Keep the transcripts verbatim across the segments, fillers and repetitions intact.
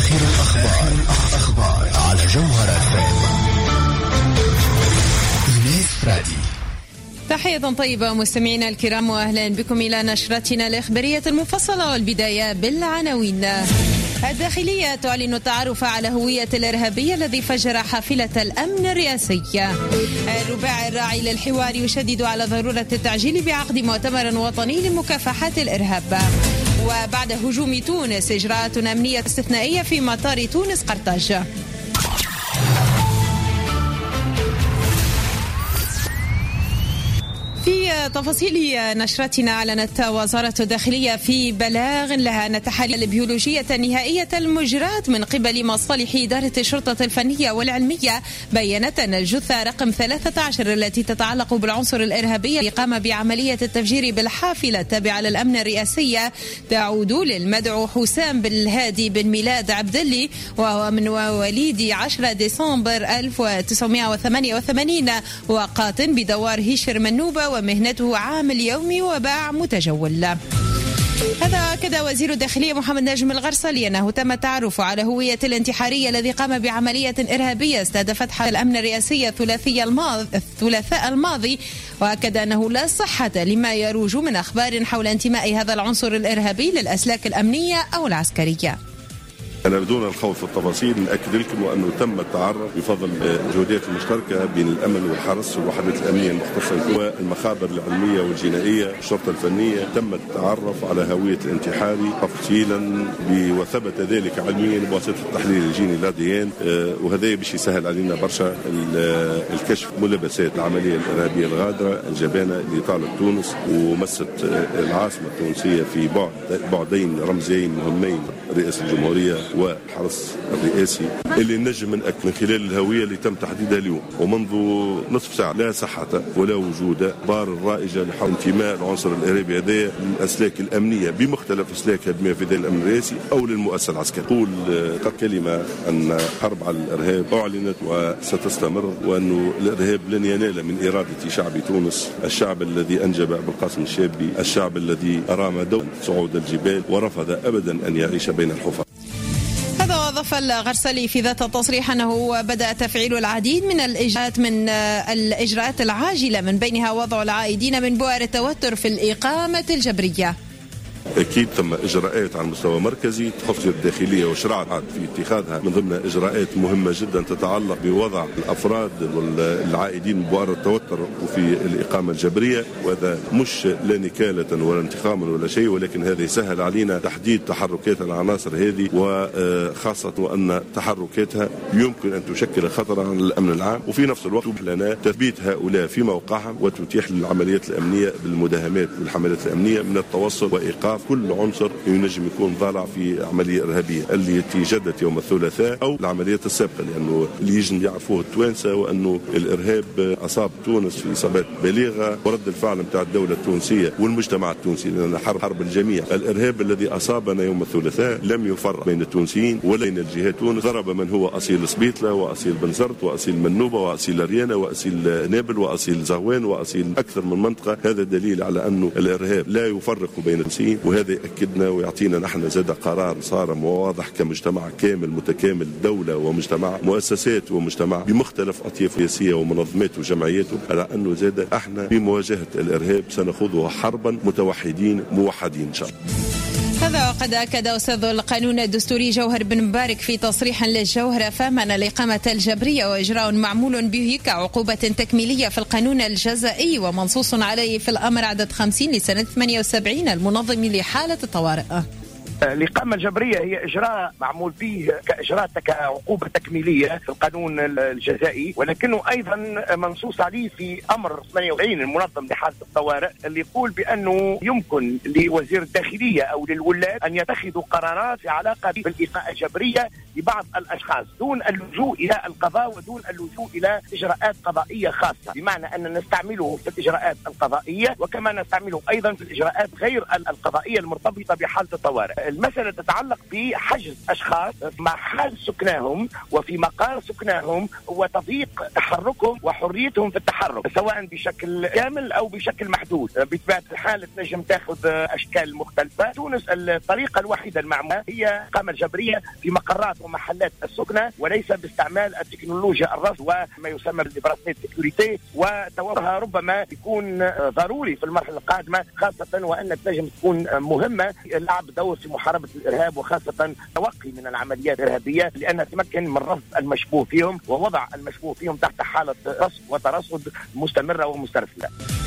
آخر الأخبار أخبار على جوهر اف ام. إيناس برادي. تحية طيبة مستمعينا الكرام وأهلا بكم إلى نشرتنا الإخبارية المفصلة، والبداية بالعناوين. الداخلية تعلن التعرف على هوية الإرهابي الذي فجر حافلة الأمن الرئاسي. الرباعي الراعي للحوار يشدد على ضرورة التعجيل بعقد مؤتمر وطني لمكافحة الإرهاب. وبعد هجوم تونس إجراءات أمنية استثنائية في مطار تونس قرطاج. في تفاصيل نشرتنا أعلنت وزارة الداخلية في بلاغ لها أن التحاليل البيولوجية النهائية المجراة من قبل مصالح إدارة الشرطة الفنية والعلمية بيّنت أن الجثة رقم ثلاثة عشر التي تتعلق بالعنصر الإرهابي الذي قام بعملية التفجير بالحافلة التابعة للأمن الرئاسية تعود للمدعو حسام بن الهادي بن ميلاد عبدلي، وهو من مواليد عشرة ديسمبر ألف وتسعمائة وثمانية وثمانين، وقاطن بدوار هشر منوبة، ومهنته عامل يومي وباع متجول. هذا كذا وزير الداخلية محمد نجم الغرسلي أنه تم التعرف على هوية الانتحاري الذي قام بعملية إرهابية استهدفت حركة الأمن الرئاسي الثلاثي الماضي الثلاثاء الماضي، وأكد أنه لا صحة لما يروج من أخبار حول انتماء هذا العنصر الإرهابي للأسلاك الأمنية أو العسكرية. أنا بدون الخوض في التفاصيل نأكد لكم أنه تم التعرف بفضل الجهودات المشتركة بين الأمن والحرس والوحدات الأمنية المختصة والمخابر العلمية والجنائية والشرطة الفنية. تم التعرف على هوية الانتحاري تفصيلا وثبت ذلك علميا بواسطة التحليل الجيني الأديان، وهذا باش يسهل علينا برشا الكشف ملابسات العملية الإرهابية الغادرة الجبانة اللي طالت تونس ومست العاصمة التونسية في بعد بعدين رمزيين مهمين، رئاسة الجمهورية والحرس الرئاسي، اللي نجم من من خلال الهوية اللي تم تحديدها اليوم ومنذ نصف ساعة لا صحة ولا وجود بار الرائجة لحول انتماء العنصر الإرهابي هذا للأسلاك الأمنية بمختلف أسلاكها بما في ذلك الأمن الرئاسي أو للمؤسسة العسكرية. أقول كلمة أن حرب على الإرهاب أعلنت وستستمر، وأنه الإرهاب لن ينال من إرادة شعب تونس، الشعب الذي أنجب أبو القاسم الشابي، الشعب الذي أرام دوما صعود الجبال ورفض أبدا أن يعيش بين الحفر. هذا وأضاف الغرسلي في ذات التصريح أنه بدأ تفعيل العديد من الإجراءات من الإجراءات العاجلة من بينها وضع العائدين من بؤر التوتر في الإقامة الجبرية. أكيد تم إجراءات على المستوى مركزي تخص الداخلية وشرعت في اتخاذها من ضمن إجراءات مهمة جدا تتعلق بوضع الأفراد والعائدين من بؤر التوتر وفي الإقامة الجبرية، وهذا مش لا نكالة ولا انتقاما ولا شيء، ولكن هذا يسهل علينا تحديد تحركات العناصر هذه، وخاصة أن تحركاتها يمكن أن تشكل خطرا على الأمن العام، وفي نفس الوقت لنا تثبيت هؤلاء في موقعهم وتتيح للعمليات الأمنية بالمداهمات والحملات الأمنية من التوصل وإيقاف كل عنصر ينجم يكون ضالع في عملية إرهابية اللي جدت يوم الثلاثاء أو العمليات السابقة، لأنه اللي يجن يعرفوه التوانسة وأنه الإرهاب أصاب تونس في إصابات بالغة، ورد الفعل متاع الدولة التونسية والمجتمع التونسي، لأن حرب حرب الجميع. الإرهاب الذي أصابنا يوم الثلاثاء لم يفرق بين التونسيين ولا بين الجهات. تونس ضرب من هو أصيل سبيطلة وأصيل بنزرت وأصيل منوبة وأصيل ريانة وأصيل نابل وأصيل زهوان وأصيل أكثر من منطقة. هذا دليل على أنه الإرهاب لا يفرق بين التونسيين، وهذا يأكدنا ويعطينا نحن زاد قرار صارم وواضح كمجتمع كامل متكامل، دولة ومجتمع، مؤسسات ومجتمع بمختلف أطياف سياسية ومنظمات وجمعياته، على أنه زاد احنا في مواجهة الإرهاب سنخوضها حربا متوحدين موحدين إن شاء الله. هذا وقد أكد أستاذ القانون الدستوري جوهر بن مبارك في تصريح للجوهرة فمن الإقامة الجبرية وإجراء معمول به كعقوبة تكميلية في القانون الجزائي ومنصوص عليه في الأمر عدد خمسين لسنة ثمانية وسبعين المنظم لحالة الطوارئ. الإقامة الجبرية هي إجراء معمول به كإجراء كعقوبة تكميلية في القانون الجزائي، ولكنه أيضا منصوص عليه في أمر ثمانية وسبعين المنظم لحالة الطوارئ، اللي يقول بأنه يمكن لوزير الداخلية أو للولاة أن يتخذوا قرارات في علاقة بالإقامة الجبرية لبعض الأشخاص دون اللجوء إلى القضاء ودون اللجوء إلى إجراءات قضائية خاصة، بمعنى أن نستعمله في الإجراءات القضائية وكما نستعمله أيضا في الإجراءات غير القضائية المرتبطة بحالة الطوارئ. المسألة تتعلق بحجز أشخاص في محل سكناهم وفي مقر سكناهم وتضييق تحركهم وحريتهم في التحرك سواء بشكل كامل أو بشكل محدود. بطبيعة الحال تنجم تاخذ أشكال مختلفة. تونس الطريقة الوحيدة المعمولة هي إقامة جبرية في مقرات ومحلات السكنة وليس باستعمال التكنولوجيا الرصد وما يسمى بالبراسليت سيكوريتي، وتوفرها ربما يكون ضروري في المرحلة القادمة، خاصة وأن تنجم تكون مهمة لعب دور في محاربة الإرهاب وخاصة توقي من العمليات الإرهابية لأنها تمكن من رصد المشبوه فيهم ووضع المشبوه فيهم تحت حالة رصد وترصد مستمرة ومسترسلة.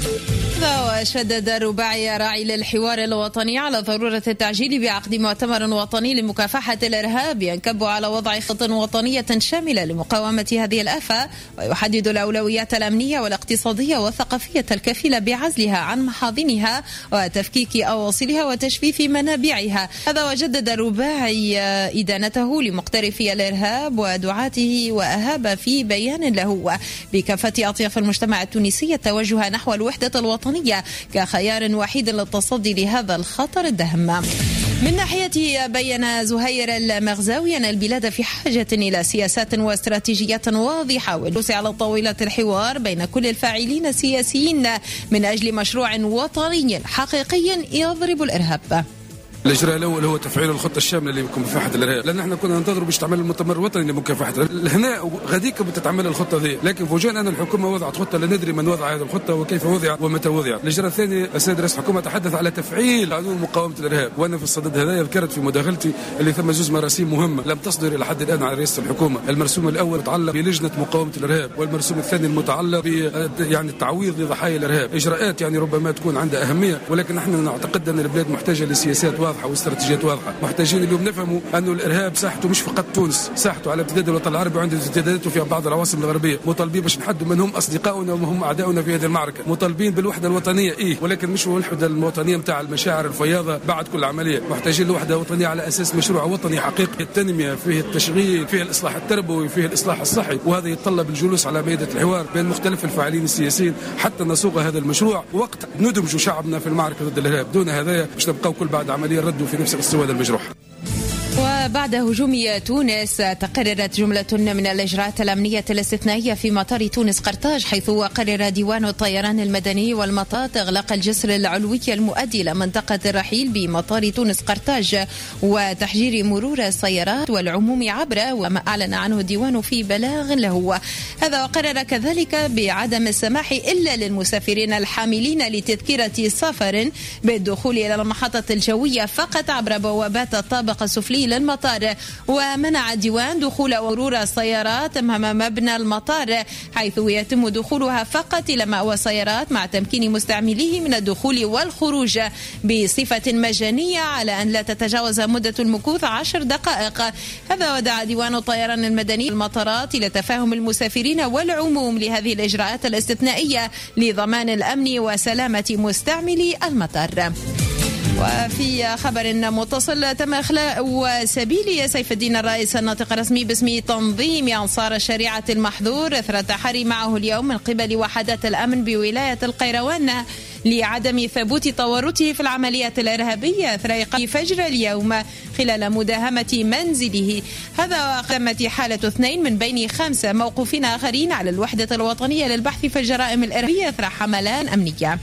وشدد رباعي راعي للحوار الوطني على ضرورة التعجيل بعقد مؤتمر وطني لمكافحة الإرهاب ينكب على وضع خطة وطنية شاملة لمقاومة هذه الآفة ويحدد الأولويات الأمنية والاقتصادية والثقافية الكفيلة بعزلها عن محاضنها وتفكيك أواصلها وتجفيف منابعها. هذا وجدد رباعي إدانته لمقترفي الإرهاب ودعاته وأهاب في بيان له بكافة أطياف المجتمع التونسي التوجه نحو الوحدة الوطنية كخيار وحيد للتصدي لهذا الخطر الدهم. من ناحيته بيّن زهير المغزاوي أن البلاد في حاجة إلى سياسات واستراتيجيات واضحة والجلوس على طاولة الحوار بين كل الفاعلين السياسيين من أجل مشروع وطني حقيقي يضرب الإرهاب. الإجراء الأول هو تفعيل الخطة الشاملة لمكافحة الإرهاب، لأن احنا كنا ننتظر باش تعمل المؤتمر الوطني لمكافحة الإرهاب. هنا غاديك بتتعمل الخطة ذي، لكن فوجئنا أن الحكومة وضعت خطة لا ندري من وضع هذه الخطة وكيف وضعت ومتى وضعت. الإجراء الثاني السيد رئيس الحكومة تحدث على تفعيل قانون مقاومة الإرهاب، وأنا في الصدد هذا ذكرت في مداخلتي اللي ثم زوج مراسيم مهمة لم تصدر إلى حد الآن على رئاسة الحكومة. المرسوم الأول متعلق بلجنة مقاومة الإرهاب، والمرسوم الثاني المتعلق ب يعني التعويض لضحايا الإرهاب. إجراءات يعني ربما تكون عندها أهمية، ولكن نحن نعتقد أن البلاد محتاجة لسياسات واضحة واستراتيجيات واضحة. محتاجين اليوم نفهموا أن الإرهاب ساحته مش فقط تونس، ساحته على امتداد الوطن العربي وعنده امتداداته في بعض العواصم الغربية. مطالبين باش نحدوا من هم أصدقائنا وهم أعداؤنا في هذه المعركة. مطالبين بالوحدة الوطنية إيه، ولكن مش الوحدة الوطنية متاع المشاعر الفياضة بعد كل عملية. محتاجين لوحدة وطنية على أساس مشروع وطني حقيقي، التنمية فيه التشغيل، فيه الإصلاح التربوي، فيه الإصلاح الصحي، وهذا يتطلب الجلوس على مائدة الحوار بين مختلف الفاعلين السياسيين حتى نسوق هذا المشروع وقت ندمج شعبنا في المعركة ضد الإرهاب. دون هذا باش نبقاو كل بعد عملية ردوا في نفس السواد المجروح. وبعد هجوم تونس تقررت جملة من الإجراءات الأمنية الاستثنائية في مطار تونس قرطاج، حيث قرر ديوان الطيران المدني والمطار إغلاق الجسر العلوي المؤدي إلى منطقة الرحيل بمطار تونس قرطاج وتحجير مرور السيارات والعموم عبره، وما أعلن عنه الديوان في بلاغ له. هذا وقرر كذلك بعدم السماح إلا للمسافرين الحاملين لتذكرة سفر بالدخول إلى المحطة الجوية فقط عبر بوابات الطابق السفلي للمطار، ومنع الديوان دخول ومرور السيارات أمام مبنى المطار حيث يتم دخولها فقط إلى مأوى السيارات مع تمكين مستعمليه من الدخول والخروج بصفة مجانية على أن لا تتجاوز مدة المكوث عشر دقائق. هذا ودعا ديوان الطيران المدني المطارات إلى تفاهم المسافرين والعموم لهذه الإجراءات الاستثنائية لضمان الأمن وسلامة مستعملي المطار. وفي خبر متصل تم إخلاء سبيل سيف الدين الرئيس الناطق الرسمي باسم تنظيم أنصار الشريعة المحظور إثر التحري معه اليوم من قبل وحدات الأمن بولاية القيروان لعدم ثبوت تورطه في العمليات الإرهابية أثر فجر اليوم خلال مداهمة منزله. هذا وقامت حالة اثنين من بين خمسة موقوفين آخرين على الوحدة الوطنية للبحث في الجرائم الإرهابية أثر حملان أمنية.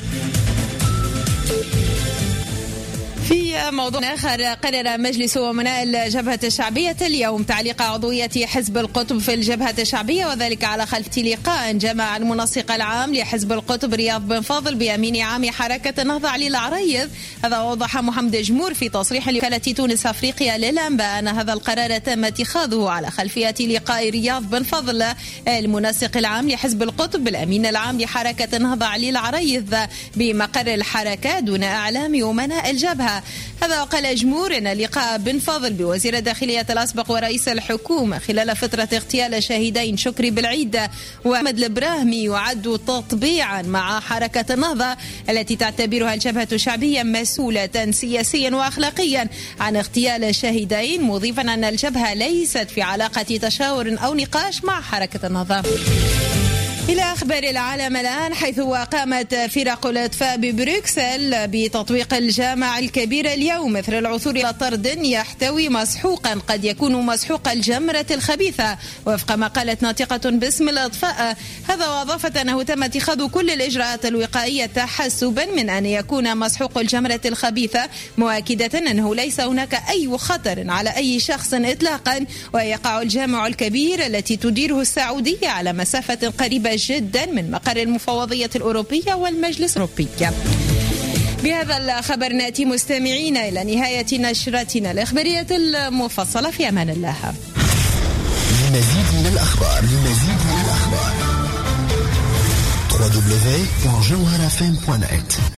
في موضوع آخر، قرر مجلس أمناء الجبهة الشعبية اليوم تعليق عضوية حزب القطب في الجبهة الشعبية، وذلك على خلف لقاء جمع المنسق العام لحزب القطب رياض بن فاضل بأمين عام حركة النهضة علي العريض. هذا وضح محمد جمور في تصريح لوكالة تونس أفريقيا للأنباء أن هذا القرار تم اتخاذه على خلفية لقاء رياض بن فاضل المنسق العام لحزب القطب بالأمين العام لحركة النهضة علي العريض بمقر الحركة دون إعلام أمناء الجبهة. هذا وقال جمهور أن لقاء بن فاضل بوزير الداخلية الأسبق ورئيس الحكومة خلال فترة اغتيال الشهيدين شكري بالعيد وأحمد البراهمي يعد تطبيعا مع حركة النهضة التي تعتبرها الجبهة الشعبية مسؤولة سياسيا وأخلاقيا عن اغتيال الشهيدين، مضيفا أن الجبهة ليست في علاقة تشاور أو نقاش مع حركة النهضة. إلى أخبار العالم الآن، حيث قامت فرق الإطفاء ببروكسل بتطويق الجامع الكبير اليوم مثل العثور إلى طرد يحتوي مسحوقا قد يكون مسحوق الجمرة الخبيثة، وفق ما قالت ناطقة باسم الإطفاء. هذا وأضافت أنه تم اتخاذ كل الإجراءات الوقائية تحسبا من أن يكون مسحوق الجمرة الخبيثة، مؤكدة أنه ليس هناك أي خطر على أي شخص إطلاقا. ويقع الجامع الكبير التي تديره السعودية على مسافة قريبة جدا من مقر المفوضية الأوروبية والمجلس الأوروبي. بهذا الخبر نأتي مستمعين إلى نهاية نشرتنا الإخبارية المفصلة. في أمان الله. لمزيد من الأخبار لمزيد من الأخبار دبليو دبليو دبليو دوت جوهر اف ام دوت نت.